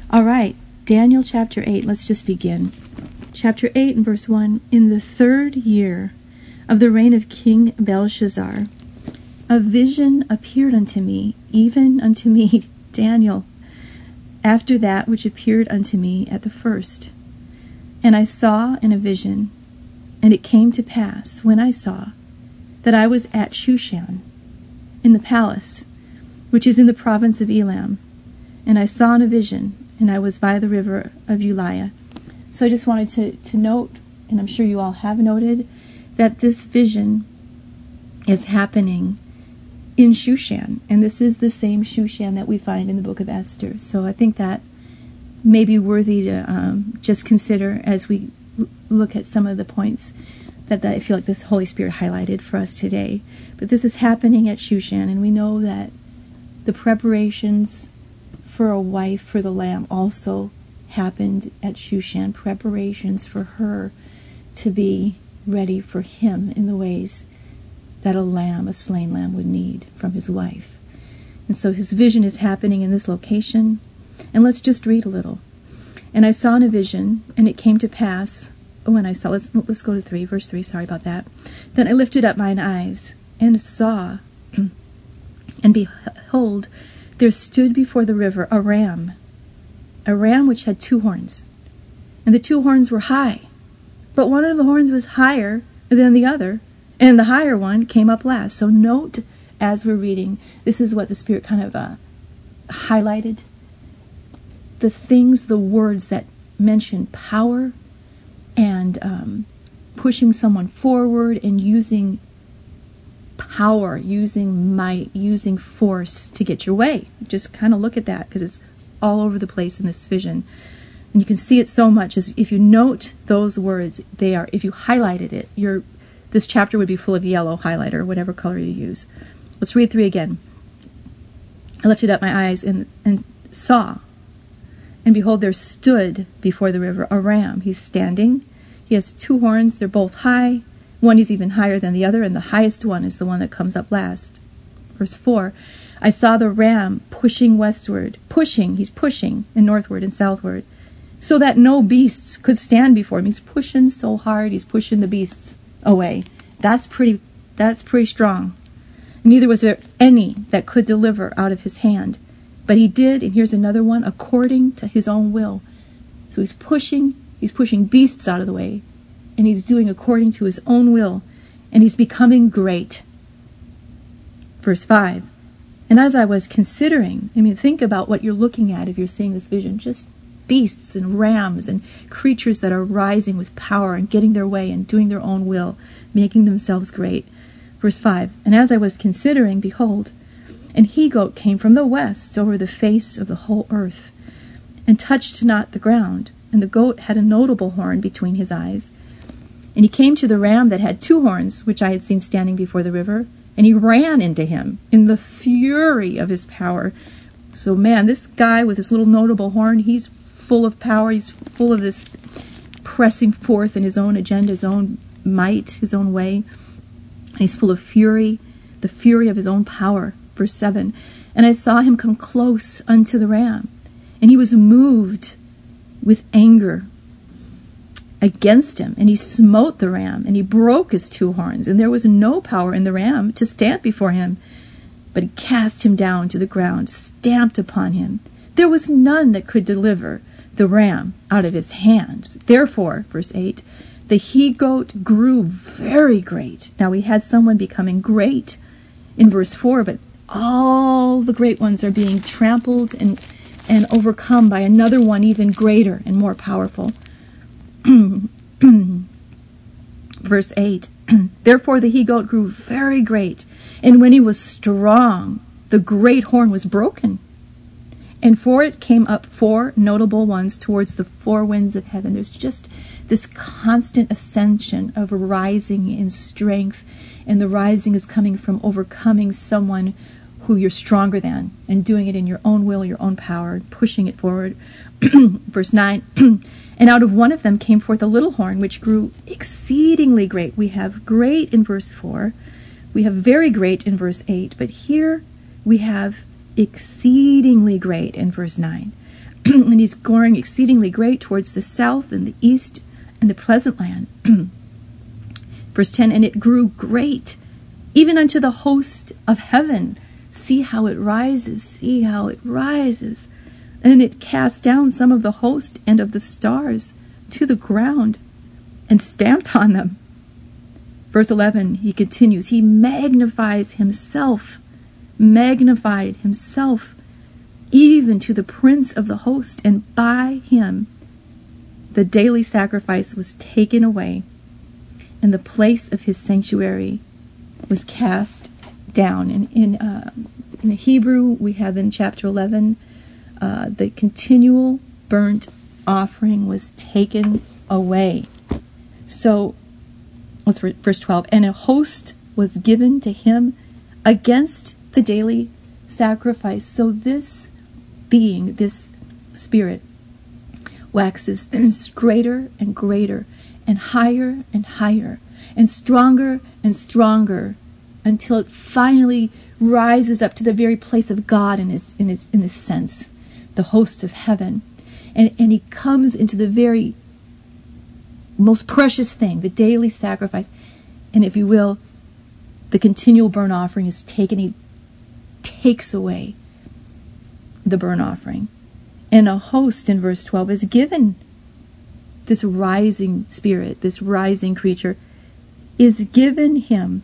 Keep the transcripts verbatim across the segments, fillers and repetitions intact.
All right, Daniel chapter eight. Let's just begin. Chapter eight and verse one. In the third year of the reign of King Belshazzar, a vision appeared unto me, even unto me, Daniel, after that which appeared unto me at the first. And I saw in a vision, and it came to pass, when I saw, that I was at Shushan, in the palace, which is in the province of Elam. And I saw in a vision, and I was by the river of Ulai. So I just wanted to, to note, and I'm sure you all have noted, that this vision is happening in Shushan. And this is the same Shushan that we find in the book of Esther. So I think that may be worthy to um, just consider as we l- look at some of the points that, that I feel like this Holy Spirit highlighted for us today. But this is happening at Shushan, and we know that the preparations for a wife for the Lamb also happened at Shushan, preparations for her to be ready for him in the ways that a lamb, a slain lamb, would need from his wife. And so his vision is happening in this location. And let's just read a little. And I saw in a vision, and it came to pass, when I saw, let's, let's go to three, verse three, sorry about that. Then I lifted up mine eyes, and saw, and behold, there stood before the river a ram, a ram which had two horns. And the two horns were high, but one of the horns was higher than the other, and the higher one came up last. So note, as we're reading, this is what the Spirit kind of uh, highlighted. The things, the words that mention power and um, pushing someone forward and using power, using might, using force to get your way. Just kind of look at that, because it's all over the place in this vision. And you can see it so much as if you note those words, they are, if you highlighted it, your this chapter would be full of yellow highlighter, whatever color you use. Let's read three again. I lifted up my eyes and, and saw, and behold, there stood before the river a ram. He's standing. He has two horns. They're both high. One is even higher than the other, and the highest one is the one that comes up last. Verse four, I saw the ram pushing westward. Pushing, he's pushing, and northward and southward, so that no beasts could stand before him. He's pushing so hard, he's pushing the beasts away. That's pretty, that's pretty strong. Neither was there any that could deliver out of his hand. But he did, and here's another one, according to his own will. So he's pushing, he's pushing beasts out of the way, and he's doing according to his own will, and he's becoming great. Verse five, and as I was considering, I mean, think about what you're looking at if you're seeing this vision, just beasts and rams and creatures that are rising with power and getting their way and doing their own will, making themselves great. Verse five, and as I was considering, behold, an he-goat came from the west over the face of the whole earth, and touched not the ground. And the goat had a notable horn between his eyes. And he came to the ram that had two horns, which I had seen standing before the river, and he ran into him in the fury of his power. So, man, this guy with his little notable horn, he's full of power. He's full of this pressing forth in his own agenda, his own might, his own way. And he's full of fury, the fury of his own power. Verse seven, and I saw him come close unto the ram, and he was moved with anger against him, and he smote the ram, and he broke his two horns, and there was no power in the ram to stand before him, but he cast him down to the ground, stamped upon him. There was none that could deliver the ram out of his hand. Therefore, verse eight, the he-goat grew very great. Now we had someone becoming great in verse four, but all the great ones are being trampled and, and overcome by another one even greater and more powerful. Verse eight, therefore the he-goat grew very great, and when he was strong, the great horn was broken. And for it came up four notable ones towards the four winds of heaven. There's just this constant ascension of rising in strength, and the rising is coming from overcoming someone who you're stronger than, and doing it in your own will, your own power, pushing it forward. Verse nine, and out of one of them came forth a little horn, which grew exceedingly great. We have great in verse four. We have very great in verse eight. But here we have exceedingly great in verse nine. and he's growing exceedingly great towards the south and the east and the pleasant land. Verse ten, and it grew great, even unto the host of heaven. See how it rises, see how it rises. And it cast down some of the host and of the stars to the ground, and stamped on them. Verse eleven, he continues, he magnifies himself, magnified himself, even to the prince of the host, and by him the daily sacrifice was taken away, and the place of his sanctuary was cast down. And in, uh, in the Hebrew, we have in chapter eleven, uh, the continual burnt offering was taken away. So, let's read verse twelve. And a host was given to him against the daily sacrifice. So this being, this spirit, waxes greater and greater, and higher and higher, and stronger and stronger, until it finally rises up to the very place of God in his, in his, in this sense, the host of heaven. And, and he comes into the very most precious thing, the daily sacrifice. And if you will, the continual burnt offering is taken. He takes away the burnt offering. And a host, in verse twelve, is given. This rising spirit, this rising creature, is given him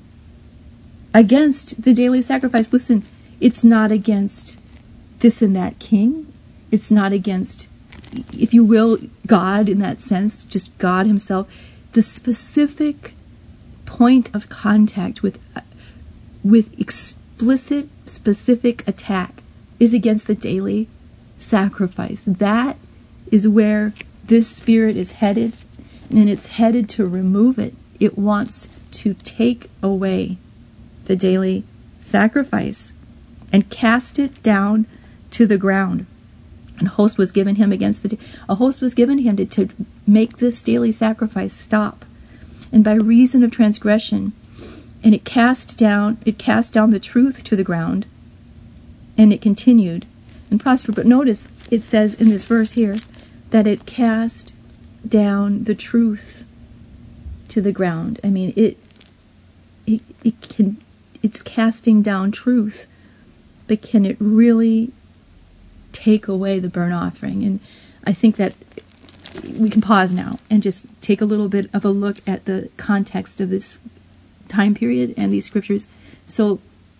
against the daily sacrifice. Listen, it's not against this and that king. It's not against, if you will, God in that sense, just God himself. The specific point of contact with with explicit, specific attack is against the daily sacrifice. That is where this spirit is headed, and it's headed to remove it. It wants to take away the daily sacrifice and cast it down to the ground. And a host was given him against the a host was given him to, to make this daily sacrifice stop. And by reason of transgression, and it cast down it cast down the truth to the ground, and it continued and prospered. But notice it says in this verse here that it cast down the truth to the ground. I mean, it it, it can it's casting down truth, but can it really take away the burnt offering? And I think that we can pause now and just take a little bit of a look at the context of this time period and these scriptures. So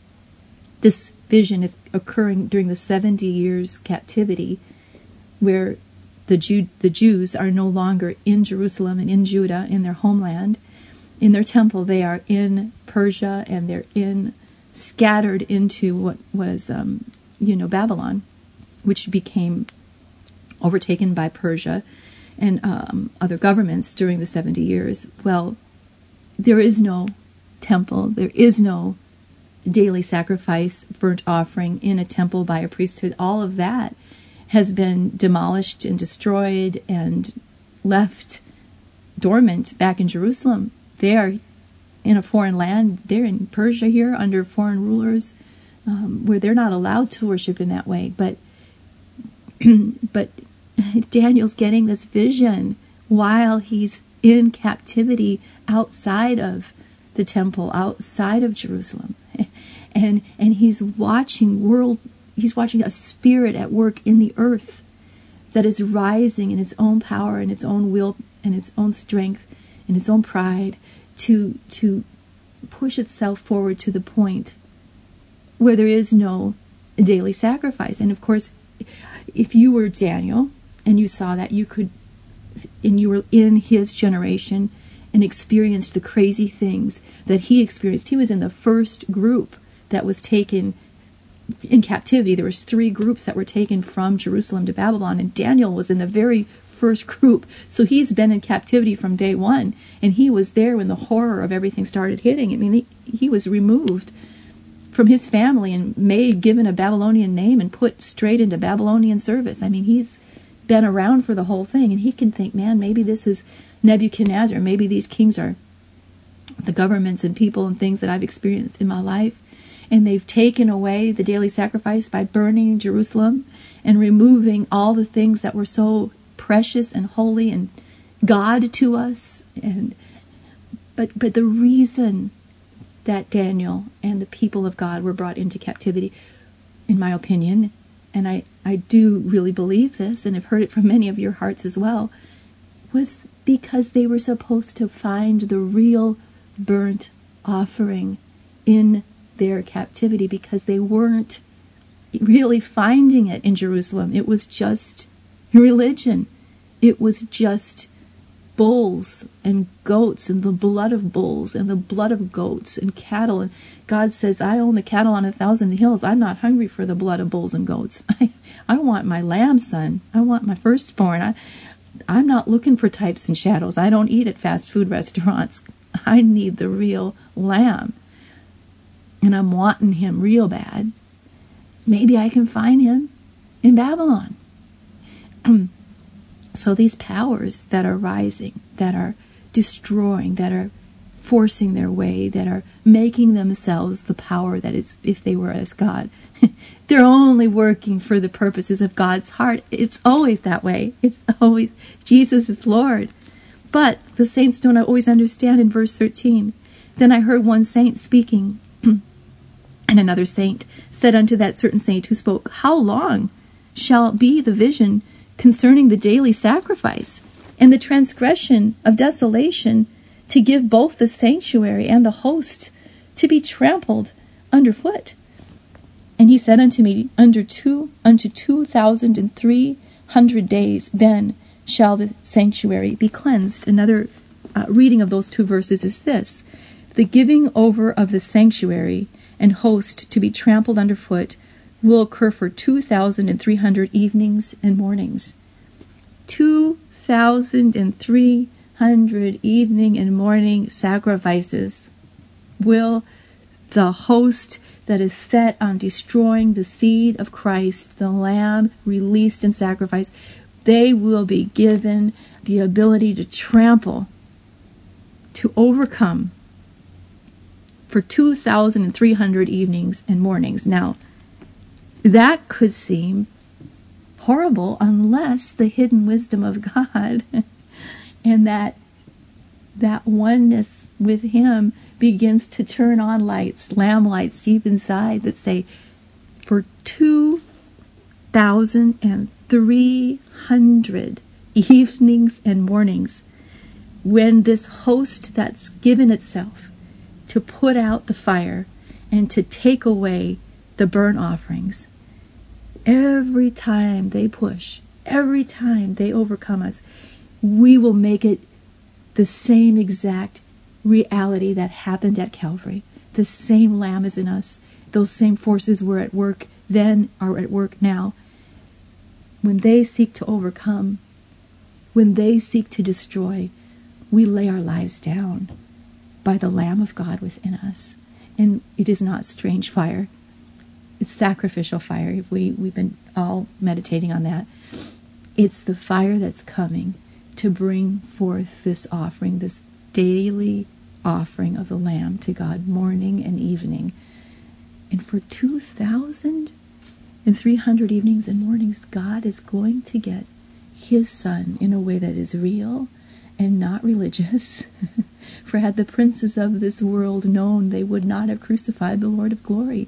this vision is occurring during the seventy years captivity, where the Jew, the Jews are no longer in Jerusalem and in Judah, in their homeland, in their temple. They are in Persia, and they're in scattered into what was, um, you know, Babylon, which became overtaken by Persia and um, other governments during the seventy years. Well, there is no temple. There is no daily sacrifice, burnt offering in a temple by a priesthood. All of that has been demolished and destroyed and left dormant back in Jerusalem. They are in a foreign land. They're in Persia here under foreign rulers, um, where they're not allowed to worship in that way. But but Daniel's getting this vision while he's in captivity outside of the temple, outside of Jerusalem. And and he's watching world he's watching a spirit at work in the earth that is rising in its own power and its own will and its own strength and its own pride to to push itself forward to the point where there is no daily sacrifice. And of course, if you were Daniel and you saw that, you could, and you were in his generation and experienced the crazy things that he experienced. He was in the first group that was taken in captivity. There was three groups that were taken from Jerusalem to Babylon, and Daniel was in the very first group. So he's been in captivity from day one, and he was there when the horror of everything started hitting. I mean, he, he was removed from his family and made, given a Babylonian name and put straight into Babylonian service. I mean, he's been around for the whole thing, and he can think, man, maybe this is Nebuchadnezzar. Maybe these kings are the governments and people and things that I've experienced in my life. and they've taken away the daily sacrifice by burning Jerusalem and removing all the things that were so precious and holy and God to us. And but but the reason that Daniel and the people of God were brought into captivity, in my opinion, and I, I do really believe this, and I've heard it from many of your hearts as well, was because they were supposed to find the real burnt offering in their captivity, because they weren't really finding it in Jerusalem. It was just religion. It was just bulls and goats and the blood of bulls and the blood of goats and cattle. And God says, I own the cattle on a thousand hills. I'm not hungry for the blood of bulls and goats. I, I want my lamb, son. I want my firstborn. I, I'm not looking for types and shadows. I don't eat at fast food restaurants. I need the real lamb. And I'm wanting him real bad. Maybe I can find him in Babylon. So these powers that are rising, that are destroying, that are forcing their way, that are making themselves the power that is, if they were as God, they're only working for the purposes of God's heart. It's always that way. It's always, Jesus is Lord. But the saints don't always understand in verse thirteen. Then I heard one saint speaking, and another saint said unto that certain saint who spoke, How long shall be the vision concerning the daily sacrifice and the transgression of desolation, to give both the sanctuary and the host to be trampled underfoot? And he said unto me, Under two unto two thousand and three hundred days, then shall the sanctuary be cleansed. Another uh, reading of those two verses is this: the giving over of the sanctuary and host to be trampled underfoot will occur for two thousand and three hundred evenings and mornings. Two thousand and three hundred evening and morning sacrifices will the host that is set on destroying the seed of Christ, the Lamb released in sacrifice, they will be given the ability to trample, to overcome for two thousand three hundred evenings and mornings. Now, that could seem horrible unless the hidden wisdom of God and that that oneness with Him begins to turn on lights, lamb lights deep inside that say, for two thousand three hundred evenings and mornings, when this host that's given itself to put out the fire and to take away the burnt offerings, every time they push, every time they overcome us, we will make it the same exact reality that happened at Calvary. The same Lamb is in us. Those same forces were at work then, are at work now. When they seek to overcome, when they seek to destroy, we lay our lives down by the Lamb of God within us. And it is not strange fire. It's sacrificial fire. We, we've been all meditating on that. It's the fire that's coming to bring forth this offering, this daily offering of the Lamb to God, morning and evening. And for two thousand three hundred evenings and mornings, God is going to get His Son in a way that is real and not religious. For had the princes of this world known, they would not have crucified the Lord of glory.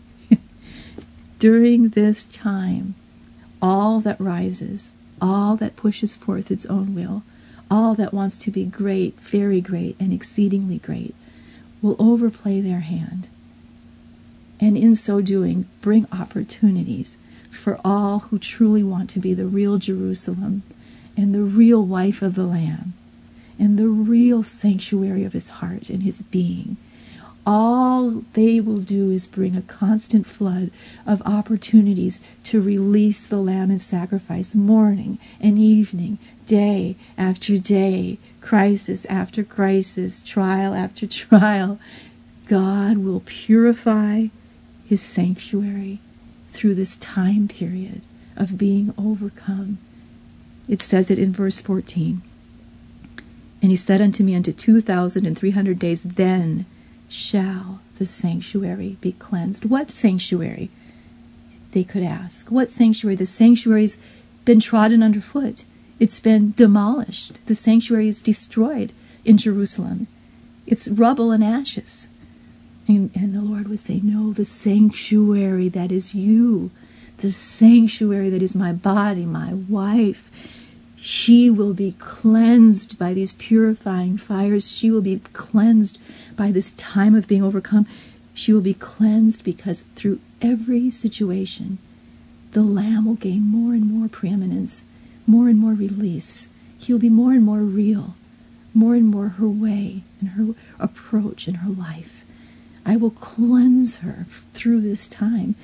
During this time, all that rises, all that pushes forth its own will, all that wants to be great, very great, and exceedingly great, will overplay their hand. And in so doing, bring opportunities for all who truly want to be the real Jerusalem and the real wife of the Lamb and the real sanctuary of His heart and His being. All they will do is bring a constant flood of opportunities to release the Lamb in sacrifice, morning and evening, day after day, crisis after crisis, trial after trial. God will purify His sanctuary through this time period of being overcome. It says it in verse fourteen. And He said unto me, unto two thousand and three hundred days, then shall the sanctuary be cleansed. What sanctuary? They could ask. What sanctuary? The sanctuary's been trodden underfoot. It's been demolished. The sanctuary is destroyed in Jerusalem. It's rubble and ashes. And, and the Lord would say, no, the sanctuary that is you, the sanctuary that is my body, my wife, she will be cleansed by these purifying fires. She will be cleansed by this time of being overcome. She will be cleansed because through every situation, the Lamb will gain more and more preeminence, more and more release. He'll be more and more real, more and more her way and her approach in her life. I will cleanse her through this time.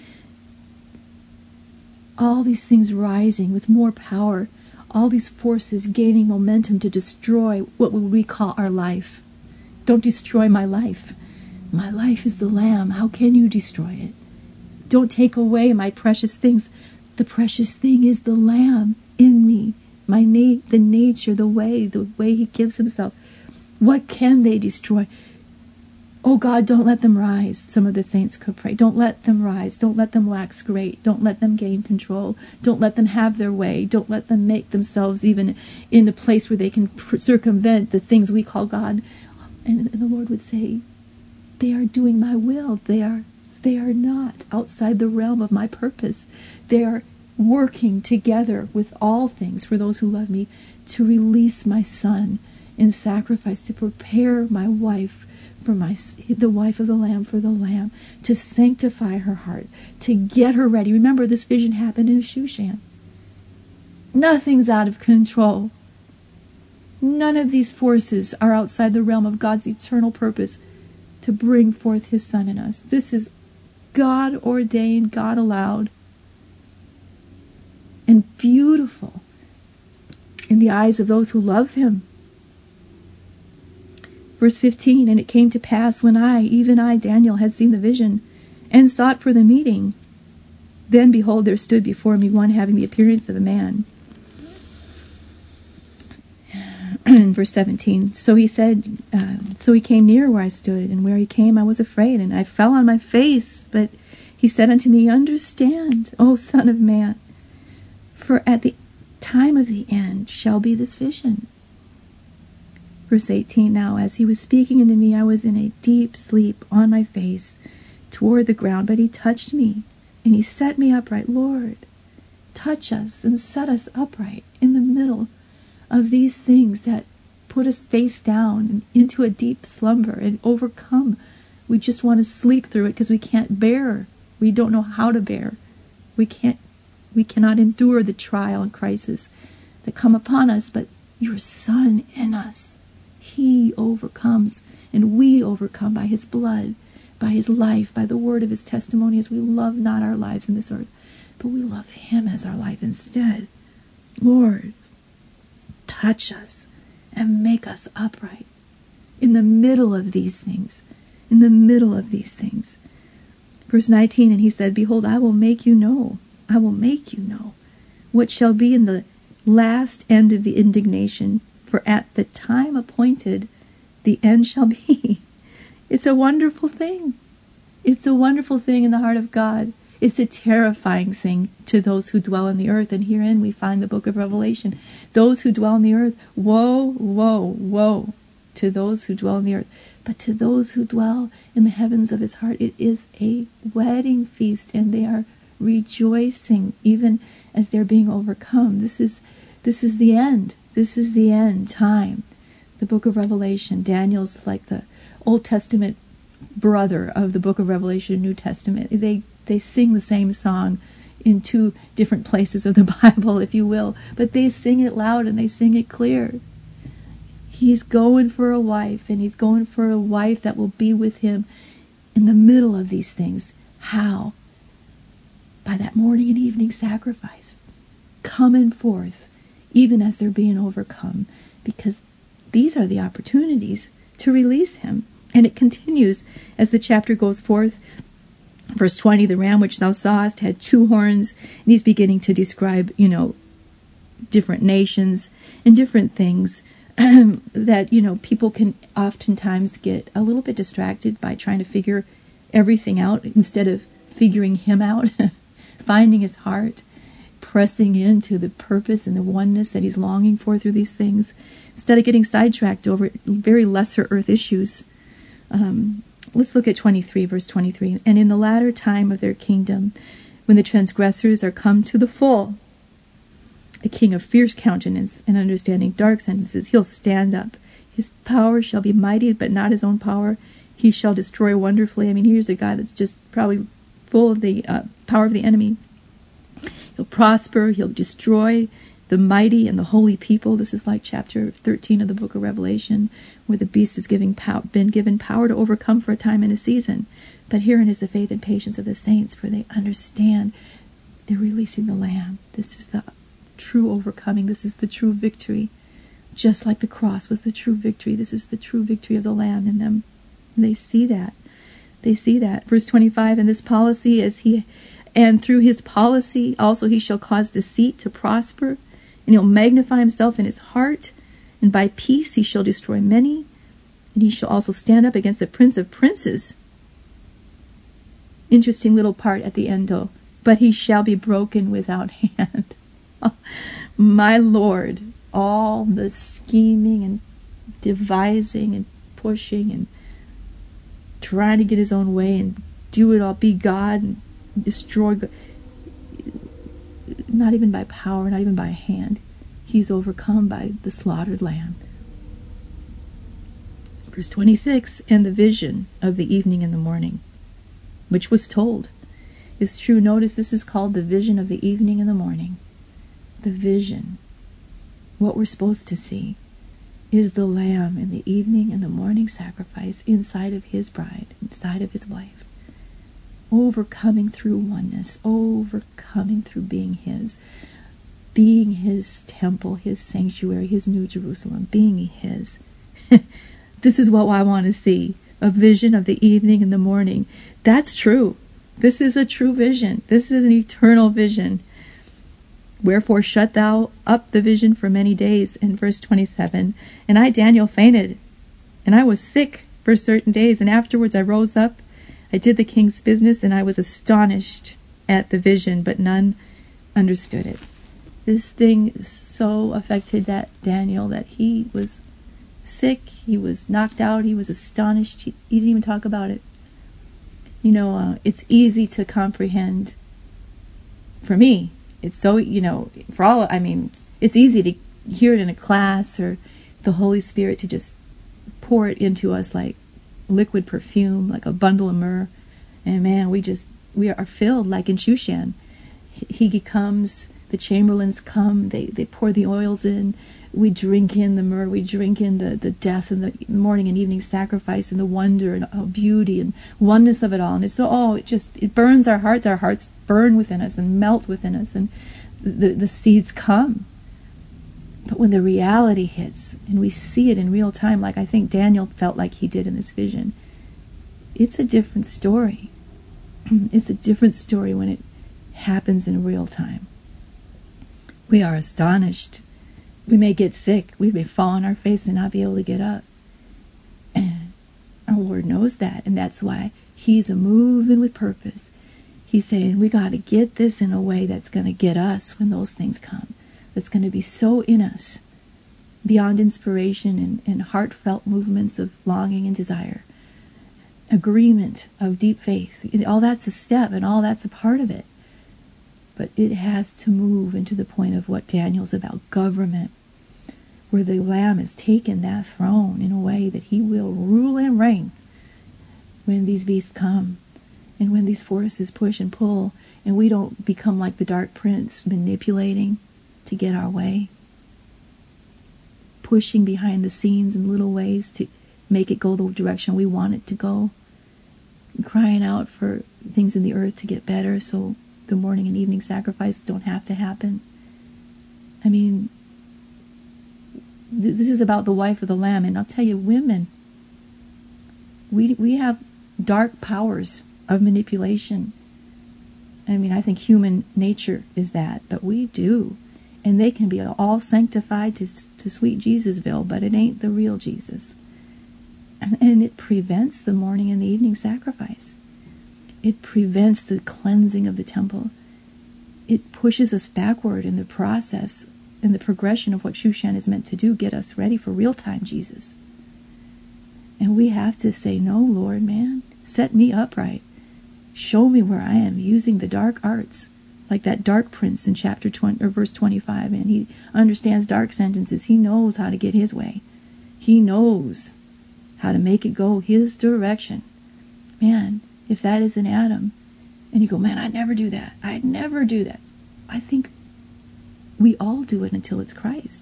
All these things rising with more power, all these forces gaining momentum to destroy what we call our life. Don't destroy my life. My life is the Lamb. How can you destroy it? Don't take away my precious things. The precious thing is the Lamb in me. My na- the nature, the way, the way he gives himself. What can they destroy? Oh God, don't let them rise. Some of the saints could pray. Don't let them rise. Don't let them wax great. Don't let them gain control. Don't let them have their way. Don't let them make themselves even in a place where they can circumvent the things we call God. And, and the Lord would say, they are doing my will. They are they are not outside the realm of my purpose. They are working together with all things for those who love me to release my son in sacrifice, to prepare my wife for my the wife of the Lamb for the Lamb, to sanctify her heart, to get her ready. Remember, this vision happened in Shushan. Nothing's out of control. None of these forces are outside the realm of God's eternal purpose to bring forth his son in us. This is God ordained, God allowed, and beautiful in the eyes of those who love him. Verse fifteen, and it came to pass when I, even I, Daniel, had seen the vision and sought for the meeting, then behold, there stood before me one having the appearance of a man. Verse seventeen, so he said, uh, so he came near where I stood, and where he came I was afraid, and I fell on my face. But he said unto me, understand, O Son of Man, for at the time of the end shall be this vision. Verse eighteen, now as he was speaking unto me, I was in a deep sleep on my face toward the ground, but he touched me, and he set me upright. Lord, touch us and set us upright in the middle of these things that put us face down and into a deep slumber and overcome. We just want to sleep through it because we can't bear. We don't know how to bear. We can't. We cannot endure the trial and crisis that come upon us, but your Son in us, he overcomes, and we overcome by his blood, by his life, by the word of his testimony, as we love not our lives in this earth, but we love him as our life instead. Lord, touch us and make us upright in the middle of these things, in the middle of these things. Verse nineteen, and he said, behold, I will make you know, I will make you know what shall be in the last end of the indignation, for at the time appointed the end shall be. It's a wonderful thing. It's a wonderful thing in the heart of God. It's a terrifying thing to those who dwell on the earth. And herein we find the book of Revelation. Those who dwell on the earth, woe, woe, woe to those who dwell on the earth. But to those who dwell in the heavens of his heart, it is a wedding feast, and they are rejoicing even as they're being overcome. This is this is the end. This is the end time. The book of Revelation. Daniel's like the Old Testament brother of the book of Revelation, New Testament. They they sing the same song in two different places of the Bible, if you will, but they sing it loud and they sing it clear. He's going for a wife, and he's going for a wife that will be with him in the middle of these things. How? By that morning and evening sacrifice, coming forth even as they're being overcome, because these are the opportunities to release him. And it continues as the chapter goes forth. Verse twenty, the ram which thou sawest had two horns, and he's beginning to describe, you know, different nations and different things that, you know, people can oftentimes get a little bit distracted by trying to figure everything out instead of figuring him out, finding his heart, pressing into the purpose and the oneness that he's longing for through these things, instead of getting sidetracked over very lesser earth issues. Um, let's look at twenty-three, verse twenty-three. And in the latter time of their kingdom, when the transgressors are come to the full, a king of fierce countenance and understanding dark sentences, he'll stand up. His power shall be mighty, but not his own power. He shall destroy wonderfully. I mean, here's a guy that's just probably full of the uh, power of the enemy. He'll prosper. He'll destroy the mighty and the holy people. This is like chapter thirteen of the book of Revelation, where the beast has giving pow- been given power to overcome for a time and a season. But herein is the faith and patience of the saints, for they understand they're releasing the Lamb. This is the true overcoming. This is the true victory. Just like the cross was the true victory, this is the true victory of the Lamb in them. And they see that. They see that. Verse twenty-five, and this policy is he, and through his policy also he shall cause deceit to prosper, and he'll magnify himself in his heart, and by peace he shall destroy many, and he shall also stand up against the prince of princes. Interesting little part at the end, though. But he shall be broken without hand. My Lord, all the scheming and devising and pushing and trying to get his own way and do it all, be God and destroy God. Not even by power, not even by hand. He's overcome by the slaughtered Lamb. Verse twenty-six, and the vision of the evening and the morning, which was told, is true. Notice this is called the vision of the evening and the morning. The vision, what we're supposed to see, is the Lamb in the evening and the morning sacrifice inside of his bride, inside of his wife. Overcoming through oneness, overcoming through being his, being his temple, his sanctuary, his new Jerusalem, being his. This is what I want to see, a vision of the evening and the morning. That's true. This is a true vision. This is an eternal vision. Wherefore shut thou up the vision for many days, in verse twenty-seven. And I, Daniel, fainted, and I was sick for certain days, and afterwards I rose up, I did the king's business, and I was astonished at the vision, but none understood it. This thing so affected that Daniel that he was sick, he was knocked out, he was astonished, he, he didn't even talk about it. You know, uh, it's easy to comprehend for me. It's so, you know, for all, I mean, it's easy to hear it in a class or the Holy Spirit to just pour it into us like liquid perfume, like a bundle of myrrh. And man, we just, we are filled like in Shushan. He comes, the chamberlains come, they, they pour the oils in. We drink in the myrrh, we drink in the, the death and the morning and evening sacrifice and the wonder and oh, beauty and oneness of it all. And it's so, oh, it just, it burns our hearts. Our hearts burn within us and melt within us, and the, the seeds come. But when the reality hits and we see it in real time, like I think Daniel felt like he did in this vision, it's a different story. It's a different story when it happens in real time. We are astonished. We may get sick. We may fall on our face and not be able to get up. And our Lord knows that. And that's why he's a moving with purpose. He's saying we got to get this in a way that's going to get us when those things come. That's going to be so in us, beyond inspiration and, and heartfelt movements of longing and desire. Agreement of deep faith. All that's a step and all that's a part of it. But it has to move into the point of what Daniel's about, government, where the Lamb has taken that throne in a way that he will rule and reign when these beasts come and when these forces push and pull and we don't become like the dark prince manipulating to get our way, pushing behind the scenes in little ways to make it go the direction we want it to go, crying out for things in the earth to get better so the morning and evening sacrifice don't have to happen. I mean, th- this is about the wife of the Lamb, and I'll tell you, women, we we have dark powers of manipulation. I mean, I think human nature is that, but we do. And they can be all sanctified to, to sweet Jesusville, but it ain't the real Jesus. And, and it prevents the morning and the evening sacrifice. It prevents the cleansing of the temple. It pushes us backward in the process, in the progression of what Shushan is meant to do, get us ready for real-time Jesus. And we have to say, no, Lord, man, set me upright. Show me where I am using the dark arts, like that dark prince in chapter twenty or verse twenty-five, and he understands dark sentences. He knows how to get his way. He knows how to make it go his direction. Man, if that is an Adam, and you go, man, I'd never do that. I'd never do that. I think we all do it until it's Christ.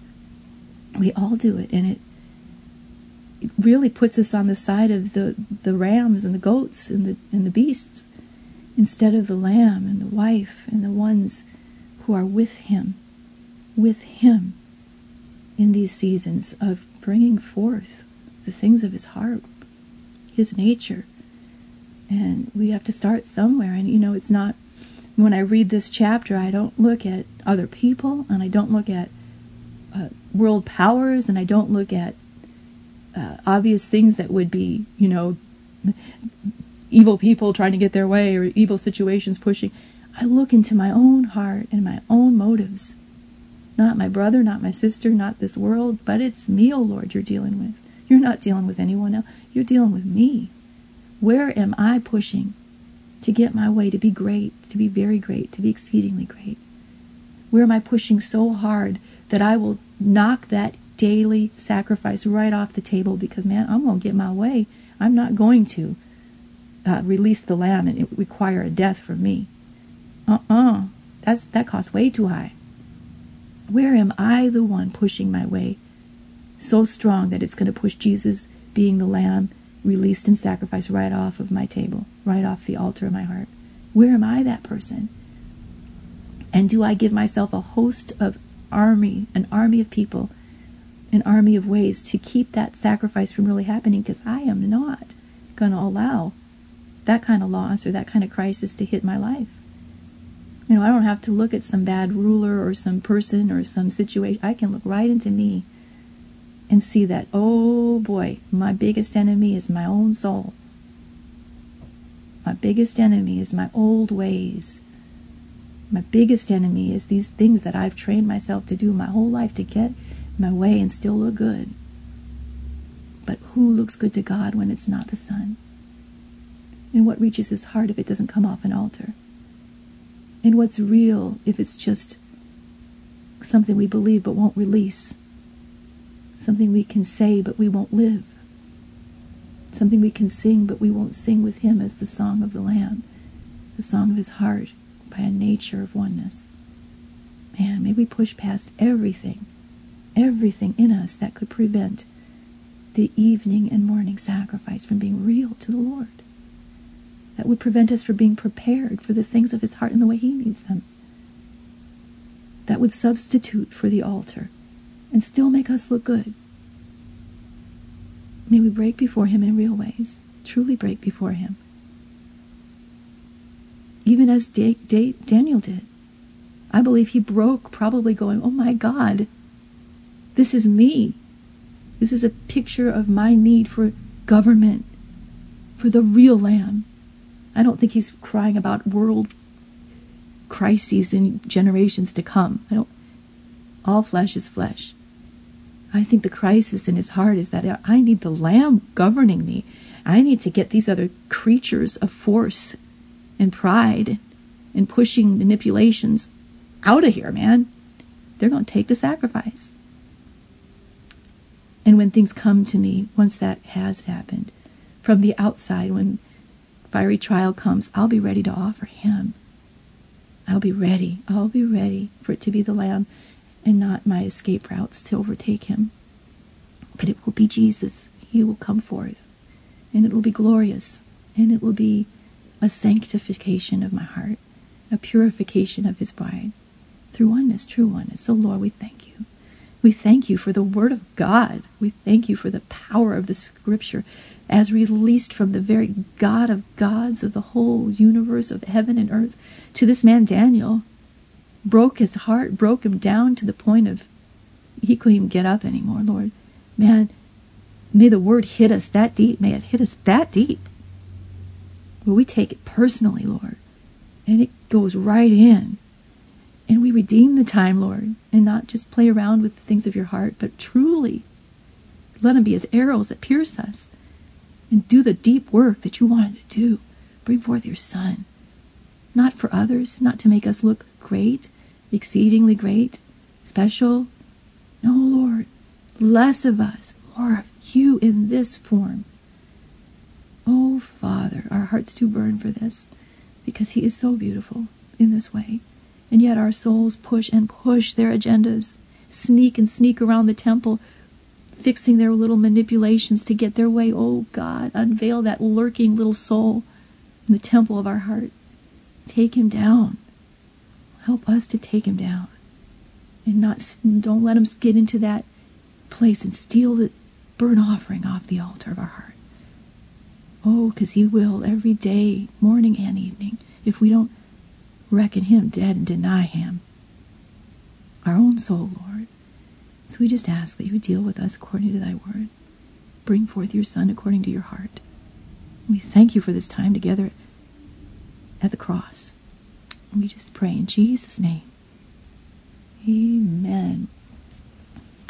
We all do it, and it it really puts us on the side of the, the rams and the goats and the and the beasts, instead of the lamb and the wife and the ones who are with him, with him in these seasons of bringing forth the things of his heart, his nature. And we have to start somewhere. And, you know, it's not, when I read this chapter, I don't look at other people, and I don't look at uh, world powers, and I don't look at uh, obvious things that would be, you know, evil people trying to get their way or evil situations pushing. I look into my own heart and my own motives. Not my brother, not my sister, not this world, but it's me, oh Lord, you're dealing with. You're not dealing with anyone else. You're dealing with me. Where am I pushing to get my way, to be great, to be very great, to be exceedingly great? Where am I pushing so hard that I will knock that daily sacrifice right off the table because, man, I'm going to get my way. I'm not going to uh, release the lamb and it require a death for me. Uh-uh. That's, that costs way too high. Where am I the one pushing my way so strong that it's going to push Jesus being the lamb released in sacrifice right off of my table, right off the altar of my heart? Where am I that person? And do I give myself a host of army, an army of people, an army of ways to keep that sacrifice from really happening? Because I am not going to allow that kind of loss or that kind of crisis to hit my life. You know, I don't have to look at some bad ruler or some person or some situation. I can look right into me and see that, oh boy, my biggest enemy is my own soul. My biggest enemy is my old ways. My biggest enemy is these things that I've trained myself to do my whole life to get my way and still look good. But who looks good to God when it's not the Son? And what reaches his heart if it doesn't come off an altar? And what's real if it's just something we believe but won't release? Something we can say but we won't live? Something we can sing but we won't sing with him as the song of the Lamb, the song of his heart, by a nature of oneness. Man, may we push past everything, everything in us that could prevent the evening and morning sacrifice from being real to the Lord. That would prevent us from being prepared for the things of his heart in the way he needs them. That would substitute for the altar and still make us look good. May we break before him in real ways, truly break before him. Even as da- da- Daniel did. I believe he broke probably going, oh my God, this is me. This is a picture of my need for government, for the real Lamb. I don't think he's crying about world crises in generations to come. I don't. All flesh is flesh. I think the crisis in his heart is that I need the Lamb governing me. I need to get these other creatures of force and pride and pushing manipulations out of here, man. They're going to take the sacrifice. And when things come to me, once that has happened, from the outside, when fiery trial comes, I'll be ready to offer him. I'll be ready. I'll be ready for it to be the Lamb and not my escape routes to overtake him. But it will be Jesus. He will come forth. And it will be glorious. And it will be a sanctification of my heart, a purification of his bride through oneness, true oneness. So, Lord, we thank you. We thank you for the Word of God. We thank you for the power of the Scripture as released from the very God of gods of the whole universe of heaven and earth to this man Daniel. broke his heart, broke him down to the point of he couldn't even get up anymore, Lord. Man, may the word hit us that deep. May it hit us that deep. Where we take it personally, Lord. And it goes right in. And we redeem the time, Lord. And not just play around with the things of your heart, but truly let them be as arrows that pierce us. And do the deep work that you wanted to do. Bring forth your Son. Not for others, not to make us look great, exceedingly great, special. No, Lord. Less of us, more of you in this form. Oh, Father, our hearts do burn for this, because he is so beautiful in this way. And yet our souls push and push their agendas, sneak and sneak around the temple, fixing their little manipulations to get their way. Oh, God, unveil that lurking little soul in the temple of our heart. Take him down. Help us to take him down. And not don't let him get into that place and steal the burnt offering off the altar of our heart. Oh, because he will every day, morning and evening, if we don't reckon him dead and deny him. Our own soul, Lord. So we just ask that you would deal with us according to thy word. Bring forth your Son according to your heart. We thank you for this time together at the cross. And we just pray in Jesus' name. Amen.